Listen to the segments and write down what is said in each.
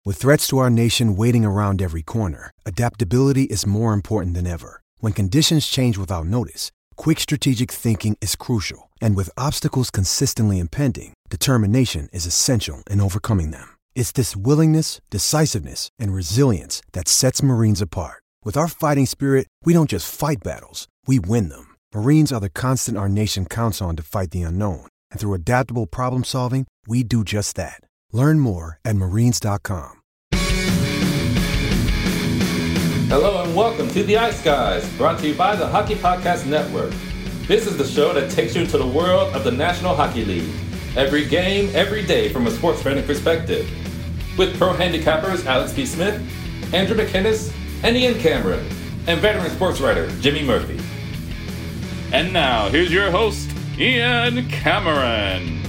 With threats to our nation waiting around every corner, adaptability is more important than ever. When conditions change without notice, quick strategic thinking is crucial. And with obstacles consistently impending, determination is essential in overcoming them. It's this willingness, decisiveness, and resilience that sets Marines apart. With our fighting spirit, we don't just fight battles, we win them. Marines are the constant our nation counts on to fight the unknown. And through adaptable problem solving, we do just that. Learn more at marines.com. Hello and welcome to The Ice Guys, brought to you by the Hockey Podcast Network. This is the show that takes you into the world of the National Hockey League. Every game, every day from a sports betting perspective. With pro handicappers Alex P. Smith, Andrew McInnes, and Ian Cameron, and veteran sports writer Jimmy Murphy. And now, here's your host, Ian Cameron.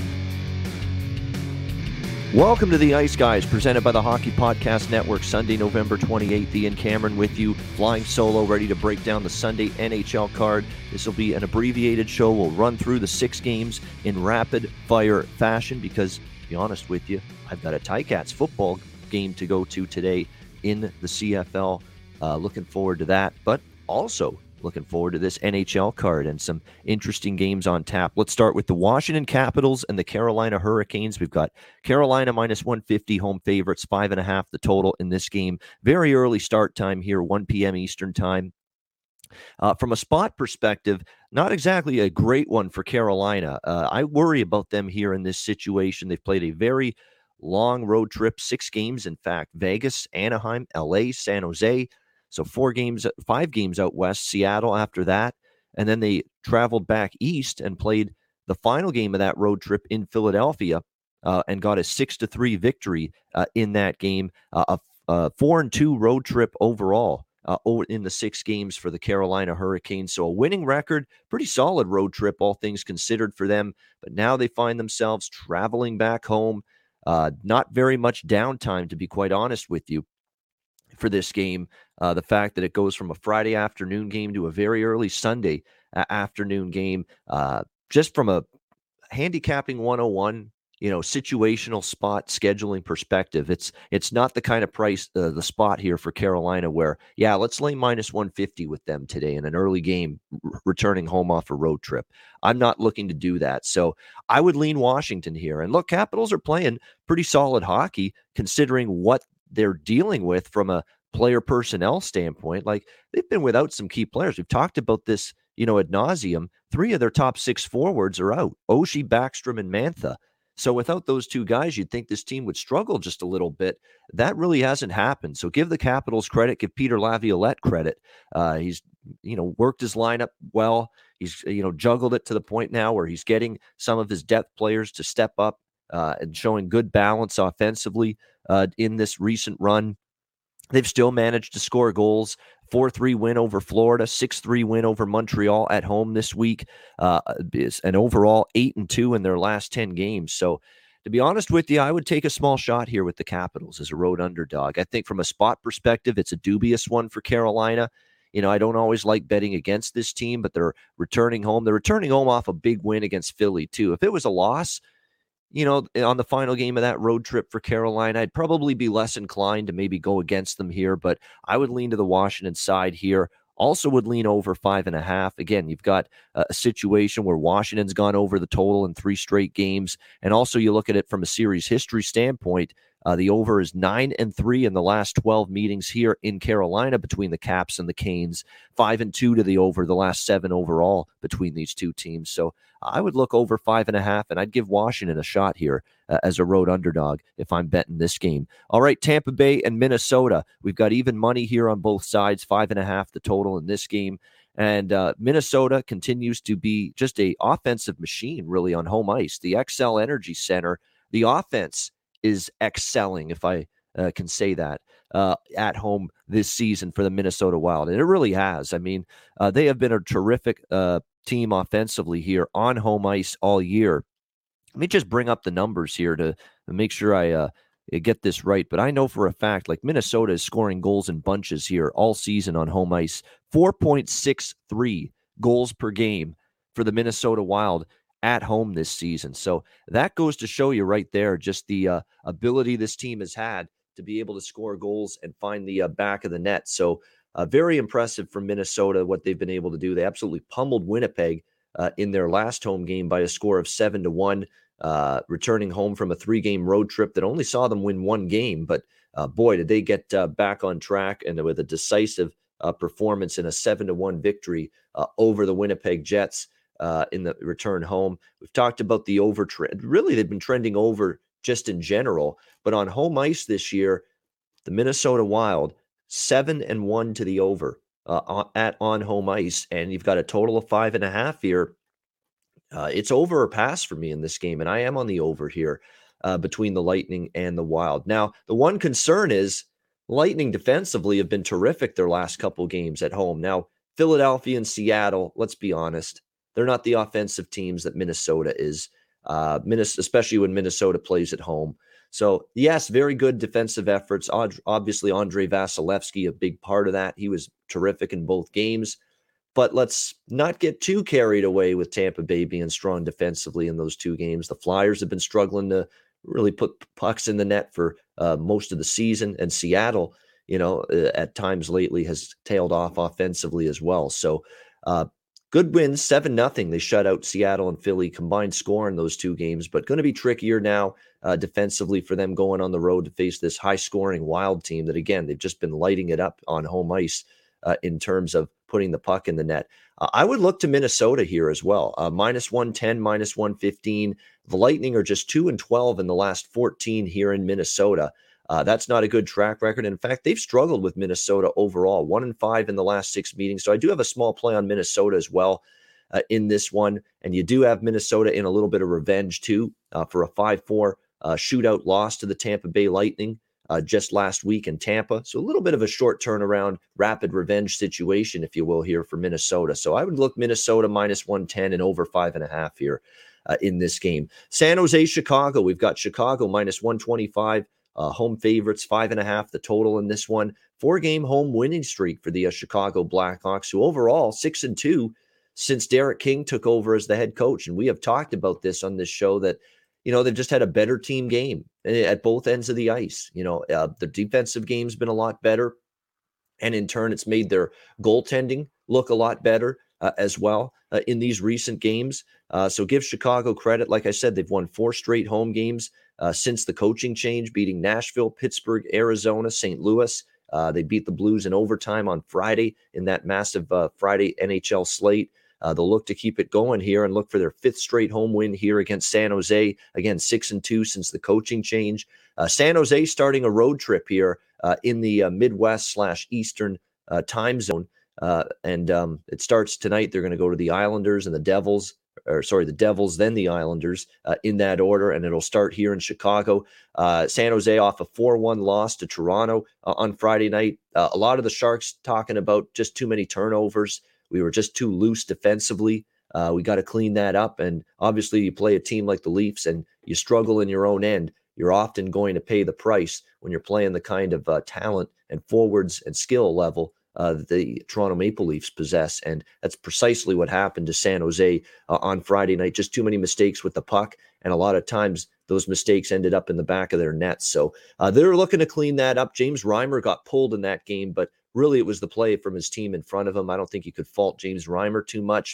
Welcome to The Ice Guys, presented by the Hockey Podcast Network. Sunday, November 28th, Ian Cameron with you, flying solo, ready to break down the Sunday NHL card. This will be an abbreviated show. We'll run through the 6 games in rapid-fire fashion because, to be honest with you, I've got a Ticats football game to go to today in the CFL. Looking forward to that, but also looking forward to this NHL card and some interesting games on tap. Let's start with the Washington Capitals and the Carolina Hurricanes. We've got Carolina minus 150 home favorites, 5.5 the total in this game. Very early start time here, 1 p.m. Eastern time. From a spot perspective, not exactly a great one for Carolina. I worry about them here in this situation. They've played a very long road trip, 6 games, in fact. Vegas, Anaheim, LA, San Jose. So 5 games out west, Seattle after that. And then they traveled back east and played the final game of that road trip in Philadelphia and got a 6-3 victory in that game. A 4-2 road trip overall in the 6 games for the Carolina Hurricanes. So a winning record, pretty solid road trip, all things considered for them. But now they find themselves traveling back home. Not very much downtime, to be quite honest with you, for this game. The fact that it goes from a Friday afternoon game to a very early Sunday afternoon game, just from a handicapping 101, situational spot scheduling perspective, it's not the kind of price, the spot here for Carolina where, let's lay minus 150 with them today in an early game, returning home off a road trip. I'm not looking to do that. So I would lean Washington here. And look, Capitals are playing pretty solid hockey considering what they're dealing with from a player personnel standpoint. Like, they've been without some key players. We've talked about this, ad nauseum. 3 of their top 6 forwards are out: Oshie, Backstrom, and Mantha. So without those 2 guys, you'd think this team would struggle just a little bit. That really hasn't happened. So give the Capitals credit, give Peter Laviolette credit. He's, worked his lineup well. He's, juggled it to the point now where he's getting some of his depth players to step up and showing good balance offensively in this recent run. They've still managed to score goals. 4-3 win over Florida, 6-3 win over Montreal at home this week, and overall 8-2 in their last 10 games. So to be honest with you, I would take a small shot here with the Capitals as a road underdog. I think from a spot perspective, it's a dubious one for Carolina. I don't always like betting against this team, but they're returning home. They're returning home off a big win against Philly too. If it was a loss, on the final game of that road trip for Carolina, I'd probably be less inclined to maybe go against them here, but I would lean to the Washington side here. Also would lean over 5.5. Again, you've got a situation where Washington's gone over the total in 3 straight games. And also you look at it from a series history standpoint, the over is 9-3 in the last 12 meetings here in Carolina between the Caps and the Canes, 5-2 to the over the last 7 overall between these 2 teams. So I would look over 5.5, and I'd give Washington a shot here as a road underdog if I'm betting this game. All right, Tampa Bay and Minnesota. We've got even money here on both sides, 5.5 the total in this game. And Minnesota continues to be just a offensive machine, really, on home ice. The XL Energy Center, the offense is excelling, if I can say that, at home this season for the Minnesota Wild. And it really has. I mean, they have been a terrific team offensively here on home ice all year. Let me just bring up the numbers here to make sure I get this right. But I know for a fact, like, Minnesota is scoring goals in bunches here all season on home ice. 4.63 goals per game for the Minnesota Wild at home this season. So that goes to show you right there just the ability this team has had to be able to score goals and find the back of the net. So very impressive from Minnesota, what they've been able to do. They absolutely pummeled Winnipeg in their last home game by a score of 7-1, returning home from a 3-game road trip that only saw them win 1 game. But boy, did they get back on track, and with a decisive performance in a 7-1 victory over the Winnipeg Jets in the return home. We've talked about the over trend. Really, they've been trending over just in general, but on home ice this year, the Minnesota Wild 7-1 to the over on home ice, and you've got a total of 5.5 here. It's over or pass for me in this game, and I am on the over here between the Lightning and the Wild. Now, the one concern is Lightning defensively have been terrific their last couple games at home. Now, Philadelphia and Seattle, let's be honest, they're not the offensive teams that Minnesota is, especially when Minnesota plays at home. So, yes, very good defensive efforts. Obviously, Andrei Vasilevsky, a big part of that. He was terrific in both games. But let's not get too carried away with Tampa Bay being strong defensively in those 2 games. The Flyers have been struggling to really put pucks in the net for most of the season. And Seattle, at times lately has tailed off offensively as well. So, good wins, 7-0. They shut out Seattle and Philly, combined score in those 2 games, but going to be trickier now defensively for them going on the road to face this high-scoring Wild team that, again, they've just been lighting it up on home ice in terms of putting the puck in the net. I would look to Minnesota here as well. -110, -115. The Lightning are just 2-12 in the last 14 here in Minnesota. That's not a good track record. In fact, they've struggled with Minnesota overall, 1-5 in the last 6 meetings. So I do have a small play on Minnesota as well in this one. And you do have Minnesota in a little bit of revenge too for a 5-4 shootout loss to the Tampa Bay Lightning just last week in Tampa. So a little bit of a short turnaround, rapid revenge situation, if you will, here for Minnesota. So I would look Minnesota -110 and over 5.5 here in this game. San Jose, Chicago. We've got Chicago -125. Home favorites, 5.5 the total in this one. 4-game home winning streak for the Chicago Blackhawks, who overall 6-2 since Derek King took over as the head coach. And we have talked about this on this show that, they've just had a better team game at both ends of the ice. The defensive game's been a lot better. And in turn, it's made their goaltending look a lot better as well in these recent games. So give Chicago credit. Like I said, they've won 4 straight home games since the coaching change, beating Nashville, Pittsburgh, Arizona, St. Louis. They beat the Blues in overtime on Friday in that massive Friday NHL slate. They'll look to keep it going here and look for their 5th straight home win here against San Jose. Again, 6-2 since the coaching change. San Jose starting a road trip here in the Midwest/Eastern time zone. And it starts tonight. They're going to go to the Islanders and the Devils, the Devils, then the Islanders in that order. And it'll start here in Chicago. San Jose off a 4-1 loss to Toronto on Friday night. A lot of the Sharks talking about just too many turnovers. We were just too loose defensively. We got to clean that up. And obviously you play a team like the Leafs and you struggle in your own end. You're often going to pay the price when you're playing the kind of talent and forwards and skill level that the Toronto Maple Leafs possess. And that's precisely what happened to San Jose on Friday night. Just too many mistakes with the puck. And a lot of times those mistakes ended up in the back of their nets. So they're looking to clean that up. James Reimer got pulled in that game, but really it was the play from his team in front of him. I don't think you could fault James Reimer too much.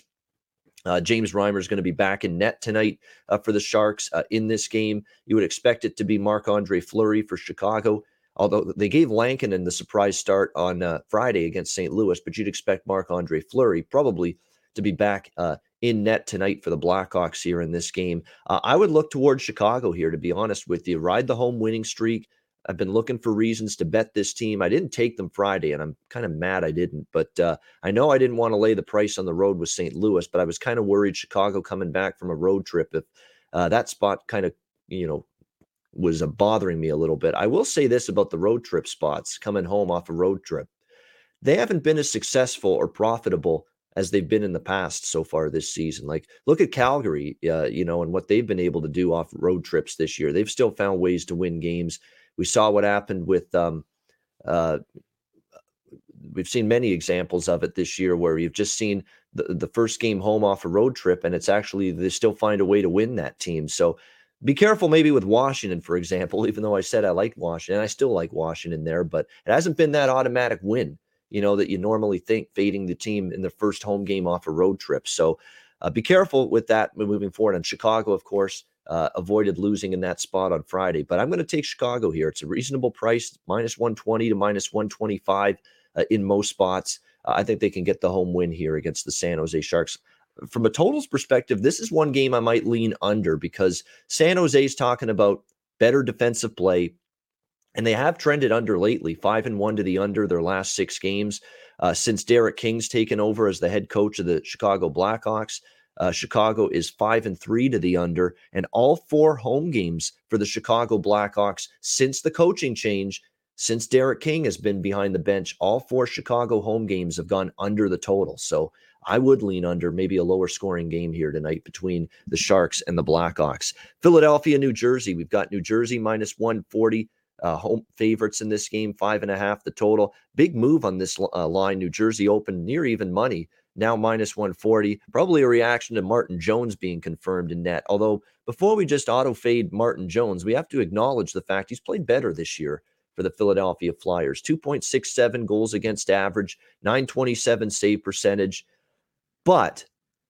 James Reimer is going to be back in net tonight for the Sharks in this game. You would expect it to be Marc-Andre Fleury for Chicago, although they gave Lankinen the surprise start on Friday against St. Louis, but you'd expect Marc-Andre Fleury probably to be back in net tonight for the Blackhawks here in this game. I would look towards Chicago here, to be honest with you. Ride the home winning streak. I've been looking for reasons to bet this team. I didn't take them Friday, and I'm kind of mad I didn't. But I know I didn't want to lay the price on the road with St. Louis, but I was kind of worried Chicago coming back from a road trip, if that spot kind of, was bothering me a little bit. I will say this about the road trip spots coming home off a road trip. They haven't been as successful or profitable as they've been in the past so far this season. Like, look at Calgary, and what they've been able to do off road trips this year. They've still found ways to win games. We saw what happened with, we've seen many examples of it this year where you've just seen the first game home off a road trip, and it's actually, they still find a way to win that team. So Be careful maybe with Washington, for example, even though I said I like Washington. I still like Washington there, but it hasn't been that automatic win, that you normally think, fading the team in the first home game off a road trip. So be careful with that moving forward. And Chicago, of course, avoided losing in that spot on Friday. But I'm going to take Chicago here. It's a reasonable price, minus 120 to minus 125 in most spots. I think they can get the home win here against the San Jose Sharks. From a totals perspective, this is one game I might lean under because San Jose is talking about better defensive play, and they have trended under lately, 5-1 to the under their last 6 games. Since Derek King's taken over as the head coach of the Chicago Blackhawks, Chicago is 5-3 to the under, and all 4 home games for the Chicago Blackhawks since the coaching change, since Derek King has been behind the bench, all 4 Chicago home games have gone under the total. So I would lean under maybe a lower scoring game here tonight between the Sharks and the Blackhawks. Philadelphia, New Jersey. We've got New Jersey minus 140. Home favorites in this game, 5.5 the total. Big move on this line. New Jersey opened near even money, now minus 140. Probably a reaction to Martin Jones being confirmed in net. Although before we just auto fade Martin Jones, we have to acknowledge the fact he's played better this year for the Philadelphia Flyers. 2.67 goals against average, 927 save percentage. But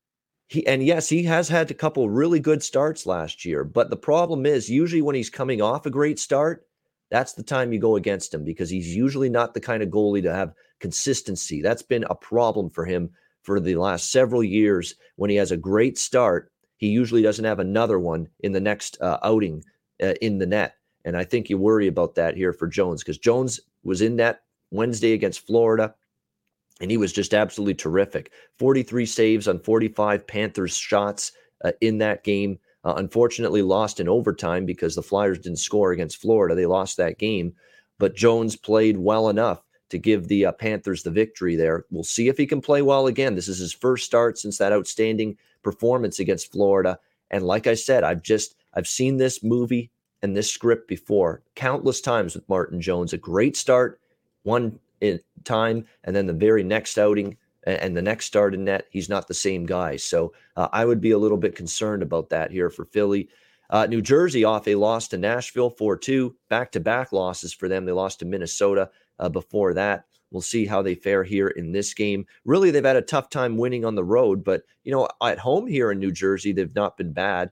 he has had a couple really good starts last year. But the problem is usually when he's coming off a great start, that's the time you go against him because he's usually not the kind of goalie to have consistency. That's been a problem for him for the last several years. When he has a great start, he usually doesn't have another one in the next outing in the net. And I think you worry about that here for Jones because Jones was in net Wednesday against Florida, and he was just absolutely terrific. 43 saves on 45 Panthers shots in that game. Unfortunately lost in overtime because the Flyers didn't score against Florida. They lost that game. But Jones played well enough to give the Panthers the victory there. We'll see if he can play well again. This is his first start since that outstanding performance against Florida. And like I said, I've seen this movie and this script before countless times with Martin Jones. A great start one time, and then the very next outing and the next start in net, he's not the same guy. So I would be a little bit concerned about that here for Philly. New Jersey off a loss to Nashville 4-2, back-to-back losses for them. They lost to Minnesota before that. We'll see how they fare here in this game. Really, they've had a tough time winning on the road, but at home here in New Jersey, they've not been bad.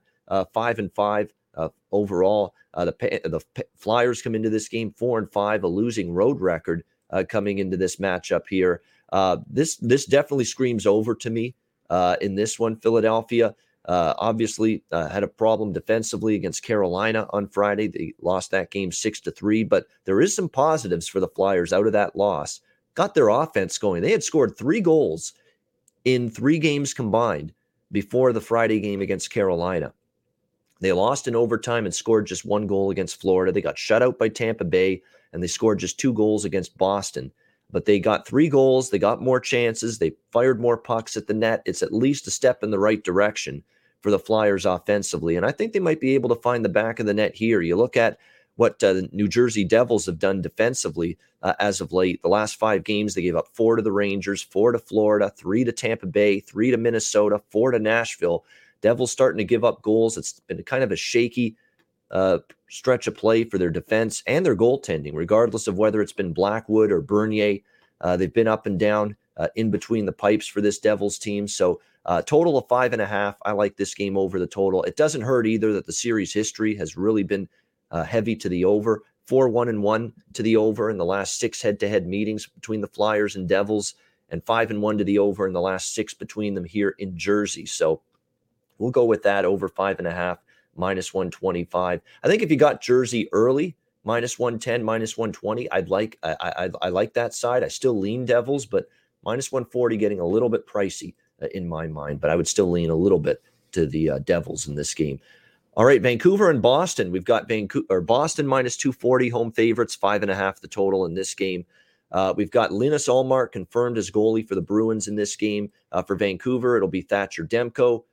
5-5 overall. The Flyers come into this game 4-5, a losing road record coming into this matchup here. This definitely screams over to me in this one. Philadelphia obviously had a problem defensively against Carolina on Friday. They lost that game 6-3, but there is some positives for the Flyers out of that loss. Got their offense going. They had scored 3 goals in 3 games combined before the Friday game against Carolina. They lost in overtime and scored just 1 goal against Florida. They got shut out by Tampa Bay, and they scored just 2 goals against Boston. But they got 3 goals. They got more chances. They fired more pucks at the net. It's at least a step in the right direction for the Flyers offensively. And I think they might be able to find the back of the net here. You look at what the New Jersey Devils have done defensively as of late. The last 5 games, they gave up 4 to the Rangers, 4 to Florida, 3 to Tampa Bay, 3 to Minnesota, 4 to Nashville. Devils starting to give up goals. It's been kind of a shaky stretch of play for their defense and their goaltending, regardless of whether it's been Blackwood or Bernier. They've been up and down in between the pipes for this Devils team. So total of 5.5. I like this game over the total. It doesn't hurt either that the series history has really been heavy to the over. 4-1-1 to the over in the last 6 head-to-head meetings between the Flyers and Devils, and 5-1 to the over in the last 6 between them here in Jersey. So we'll go with that over 5.5, minus 125. I think if you got Jersey early, minus 110, minus 120, I like that side. I still lean Devils, but minus 140 getting a little bit pricey in my mind. But I would still lean a little bit to the Devils in this game. All right, Vancouver and Boston. We've got Boston minus 240 home favorites, 5.5 the total in this game. We've got Linus Ullmark confirmed as goalie for the Bruins in this game. For Vancouver, it'll be Thatcher Demko.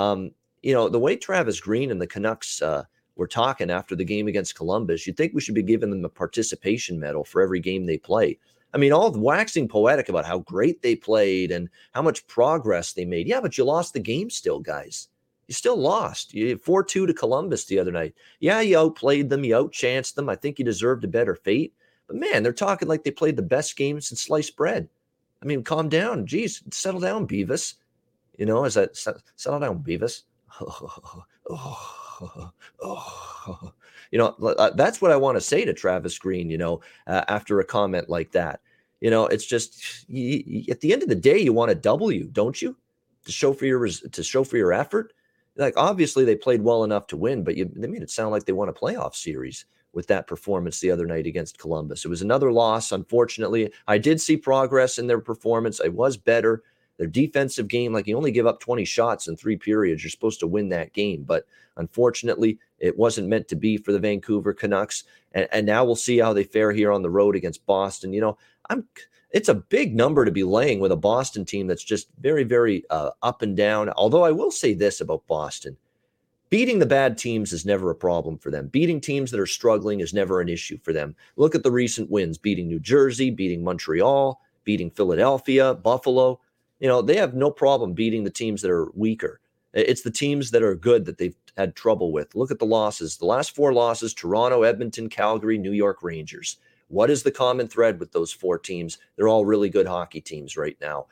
The way Travis Green and the Canucks were talking after the game against Columbus, you'd think we should be giving them a participation medal for every game they play. I mean, all waxing poetic about how great they played and how much progress they made. Yeah, but you lost the game still, guys. You still lost. You 4-2 to Columbus the other night. Yeah, you outplayed them. You outchanced them. I think you deserved a better fate. But, man, they're talking like they played the best game since sliced bread. I mean, calm down. Geez, settle down, Beavis. Settle down, Beavis. That's what I want to say to Travis Green, after a comment like that. It's just at the end of the day, you want a W, don't you? To show for your effort. Like, obviously they played well enough to win, but they made it sound like they won a playoff series with that performance the other night against Columbus. It was another loss, unfortunately. I did see progress in their performance. It was better. Their defensive game, like, you only give up 20 shots in 3 periods. You're supposed to win that game. But unfortunately, it wasn't meant to be for the Vancouver Canucks. And now we'll see how they fare here on the road against Boston. It's a big number to be laying with a Boston team that's just very, very up and down. Although I will say this about Boston. Beating the bad teams is never a problem for them. Beating teams that are struggling is never an issue for them. Look at the recent wins, beating New Jersey, beating Montreal, beating Philadelphia, Buffalo. They have no problem beating the teams that are weaker. It's the teams that are good that they've had trouble with. Look at the losses. The last 4 losses: Toronto, Edmonton, Calgary, New York Rangers. What is the common thread with those 4 teams? They're all really good hockey teams right now.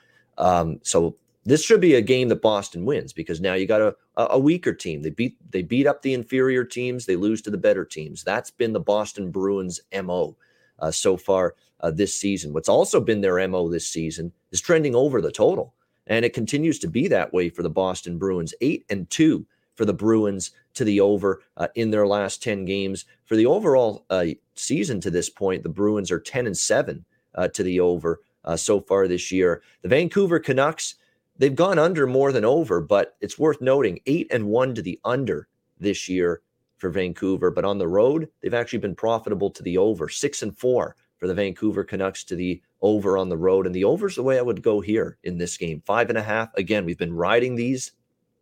So this should be a game that Boston wins, because now you got a weaker team. They beat up the inferior teams. They lose to the better teams. That's been the Boston Bruins' MO so far this season. What's also been their MO this season is trending over the total. And it continues to be that way for the Boston Bruins. 8-2 for the Bruins to the over in their last 10 games. For the overall season to this point, the Bruins are 10-7 to the over so far this year. The Vancouver Canucks, they've gone under more than over, but it's worth noting 8-1 to the under this year for Vancouver. But on the road, they've actually been profitable to the over. 6-4 for the Vancouver Canucks to the over on the road. And the over is the way I would go here in this game. 5.5. Again, we've been riding these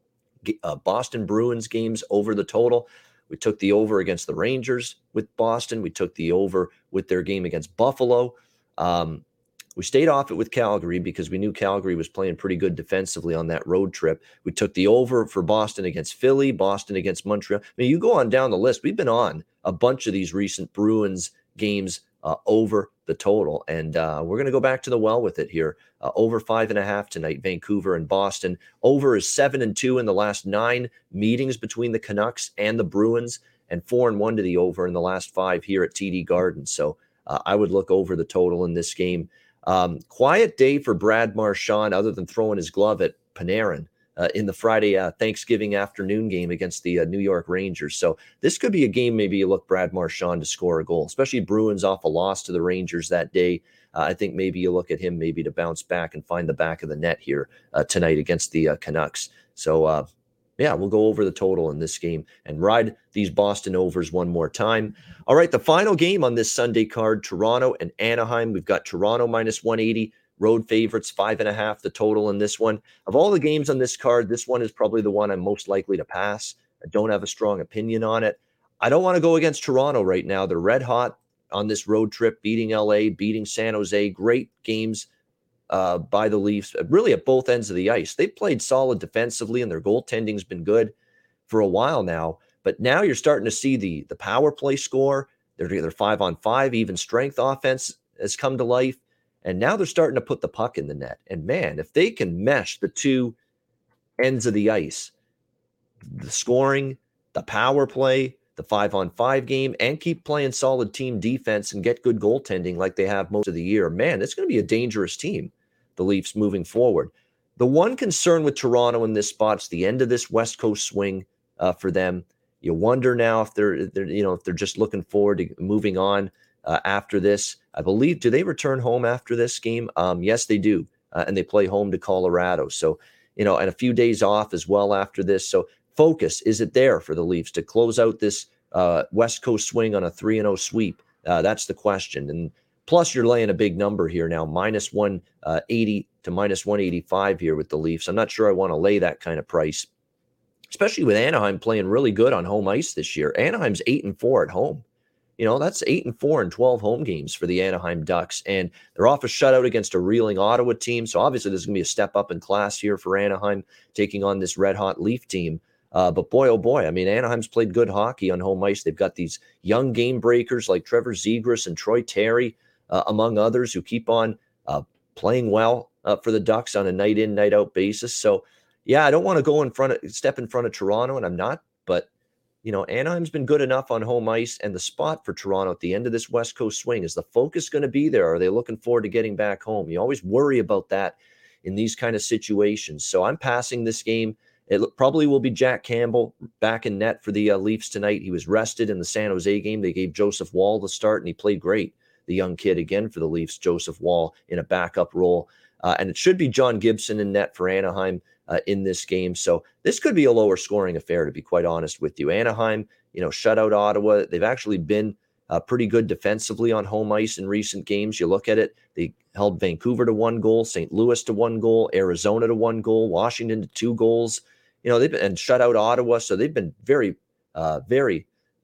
Boston Bruins games over the total. We took the over against the Rangers with Boston. We took the over with their game against Buffalo. We stayed off it with Calgary because we knew Calgary was playing pretty good defensively on that road trip. We took the over for Boston against Philly, Boston against Montreal. I mean, you go on down the list. We've been on a bunch of these recent Bruins games over the total. And we're going to go back to the well with it here. Over 5.5 tonight, Vancouver and Boston. Over is 7-2 in the last 9 meetings between the Canucks and the Bruins, and 4-1 to the over in the last 5 here at TD Garden. So I would look over the total in this game. Quiet day for Brad Marchand, other than throwing his glove at Panarin in the Friday Thanksgiving afternoon game against the New York Rangers. So this could be a game maybe you look Brad Marchand to score a goal, especially Bruins off a loss to the Rangers that day. I think maybe you look at him maybe to bounce back and find the back of the net here tonight against the Canucks. So, we'll go over the total in this game and ride these Boston overs one more time. All right, the final game on this Sunday card, Toronto and Anaheim. We've got Toronto minus 180. Road favorites, 5.5, the total in this one. Of all the games on this card, this one is probably the one I'm most likely to pass. I don't have a strong opinion on it. I don't want to go against Toronto right now. They're red hot on this road trip, beating LA, beating San Jose. Great games by the Leafs, really at both ends of the ice. They've played solid defensively, and their goaltending's been good for a while now. But now you're starting to see the power play score. They're 5-on-5, even strength offense has come to life. And now they're starting to put the puck in the net. And man, if they can mesh the two ends of the ice, the scoring, the power play, the 5-on-5 game, and keep playing solid team defense and get good goaltending like they have most of the year, man, it's going to be a dangerous team, the Leafs, moving forward. The one concern with Toronto in this spot is the end of this West Coast swing for them. You wonder now if they're just looking forward to moving on after this. I believe, do they return home after this game? Yes, they do. And they play home to Colorado. So, and a few days off as well after this. So focus, is it there for the Leafs to close out this West Coast swing on a 3-0 sweep? That's the question. And plus you're laying a big number here now, minus 180 to minus 185 here with the Leafs. I'm not sure I want to lay that kind of price, especially with Anaheim playing really good on home ice this year. Anaheim's 8-4 at home. That's 8-4 in 12 home games for the Anaheim Ducks. And they're off a shutout against a reeling Ottawa team. So obviously there's going to be a step up in class here for Anaheim, taking on this red-hot Leaf team. But boy, oh boy, I mean, Anaheim's played good hockey on home ice. They've got these young game breakers like Trevor Zegras and Troy Terry, among others, who keep on playing well for the Ducks on a night in, night out basis. So, yeah, I don't want to step in front of Toronto, and I'm not. But, Anaheim's been good enough on home ice, and the spot for Toronto at the end of this West Coast swing, is the focus going to be there? Are they looking forward to getting back home? You always worry about that in these kind of situations. So I'm passing this game. It probably will be Jack Campbell back in net for the Leafs tonight. He was rested in the San Jose game. They gave Joseph Woll the start, and he played great. The young kid again for the Leafs, Joseph Woll, in a backup role. And it should be John Gibson in net for Anaheim in this game. So this could be a lower scoring affair, to be quite honest with you. Anaheim, shut out Ottawa. They've actually been pretty good defensively on home ice in recent games. You look at it, they held Vancouver to 1 goal, St. Louis to 1 goal, Arizona to 1 goal, Washington to 2 goals. They've been, and shut out Ottawa. So they've been very, very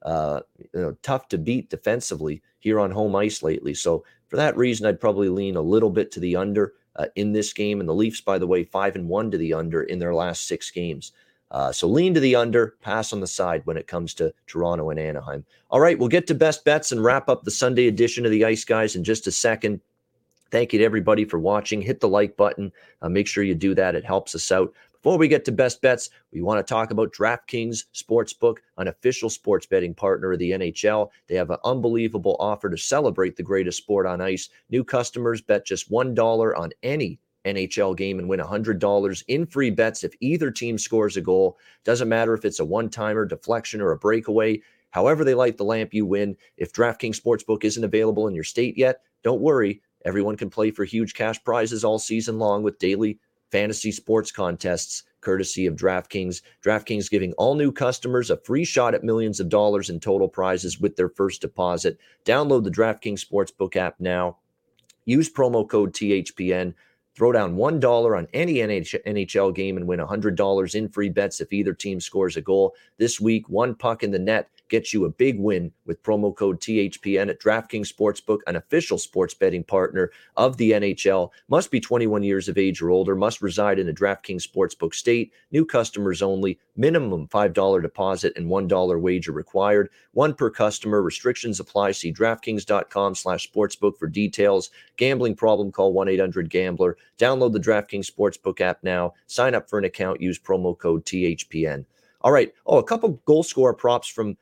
tough to beat defensively here on home ice lately. So for that reason, I'd probably lean a little bit to the under in this game. And the Leafs, by the way, 5-1 to the under in their last 6 games. So lean to the under, pass on the side when it comes to Toronto and Anaheim. All right, we'll get to best bets and wrap up the Sunday edition of the Ice Guys in just a second. Thank you to everybody for watching. Hit the like button. Make sure you do that. It helps us out. Before we get to best bets, we want to talk about DraftKings Sportsbook, an official sports betting partner of the NHL. They have an unbelievable offer to celebrate the greatest sport on ice. New customers bet just $1 on any NHL game and win $100 in free bets if either team scores a goal. Doesn't matter if it's a one-timer, deflection, or a breakaway. However they light the lamp, you win. If DraftKings Sportsbook isn't available in your state yet, don't worry. Everyone can play for huge cash prizes all season long with daily fantasy sports contests, courtesy of DraftKings. DraftKings giving all new customers a free shot at millions of dollars in total prizes with their first deposit. Download the DraftKings Sportsbook app now. Use promo code THPN. Throw down $1 on any NHL game and win $100 in free bets if either team scores a goal. This week, one puck in the net gets you a big win with promo code THPN at DraftKings Sportsbook, an official sports betting partner of the NHL. Must be 21 years of age or older. Must reside in a DraftKings Sportsbook state. New customers only. Minimum $5 deposit and $1 wager required. One per customer. Restrictions apply. See DraftKings.com/sportsbook for details. Gambling problem? Call 1-800-GAMBLER. Download the DraftKings Sportsbook app now. Sign up for an account. Use promo code THPN. All right. A couple goal scorer props from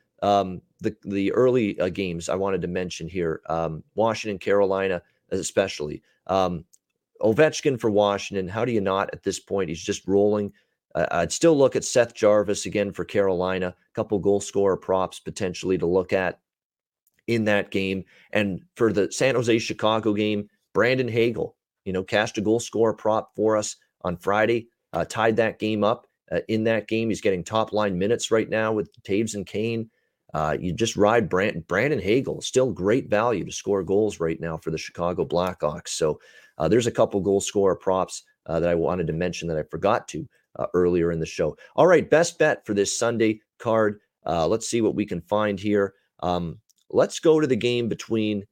the early games I wanted to mention here. Washington, Carolina, especially. Ovechkin for Washington. How do you not at this point? He's just rolling. I'd still look at Seth Jarvis again for Carolina. A couple goal scorer props potentially to look at in that game. And for the San Jose Chicago game, Brandon Hagel, cashed a goal scorer prop for us on Friday, tied that game up. In that game, he's getting top line minutes right now with Taves and Kane. You just ride Brandon Hagel, still great value to score goals right now for the Chicago Blackhawks. So there's a couple goal scorer props that I wanted to mention that I forgot to earlier in the show. All right, best bet for this Sunday card. Let's see what we can find here. Let's go to the game between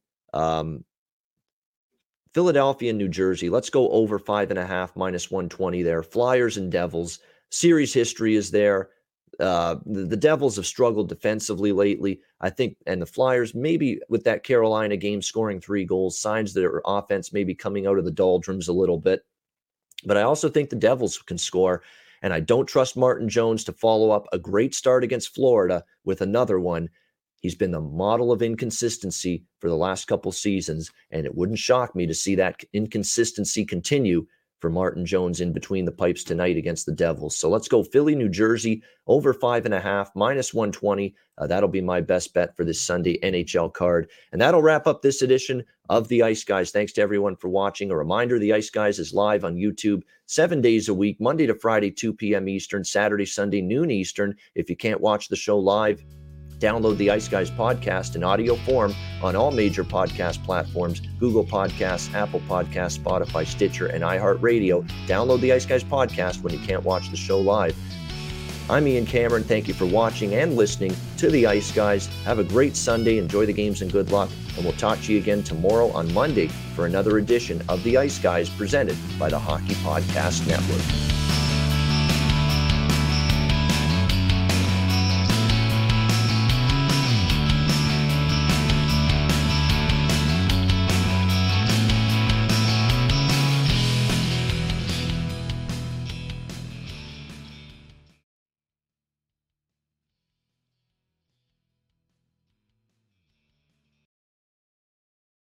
Philadelphia and New Jersey. Let's go over 5.5 minus 120 there. Flyers and Devils. Series history is there. The Devils have struggled defensively lately, I think, and the Flyers, maybe with that Carolina game scoring 3 goals, signs that their offense may be coming out of the doldrums a little bit. But I also think the Devils can score, and I don't trust Martin Jones to follow up a great start against Florida with another one. He's been the model of inconsistency for the last couple seasons, and it wouldn't shock me to see that inconsistency continue for Martin Jones in between the pipes tonight against the Devils. So let's go Philly, New Jersey, over 5.5, minus 120. That'll be my best bet for this Sunday NHL card. And that'll wrap up this edition of the Ice Guys. Thanks to everyone for watching. A reminder, the Ice Guys is live on YouTube 7 days a week, Monday to Friday, 2 p.m. Eastern, Saturday, Sunday, noon Eastern. If you can't watch the show live, download the Ice Guys podcast in audio form on all major podcast platforms, Google Podcasts, Apple Podcasts, Spotify, Stitcher, and iHeartRadio. Download the Ice Guys podcast when you can't watch the show live. I'm Ian Cameron. Thank you for watching and listening to the Ice Guys. Have a great Sunday. Enjoy the games and good luck. And we'll talk to you again tomorrow on Monday for another edition of the Ice Guys presented by the Hockey Podcast Network.